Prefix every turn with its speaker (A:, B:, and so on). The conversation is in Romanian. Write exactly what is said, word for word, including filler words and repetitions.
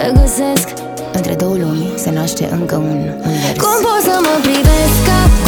A: regăsesc.
B: Între două lumi se naște încă un univers.
A: Cum pot să mă privesc ca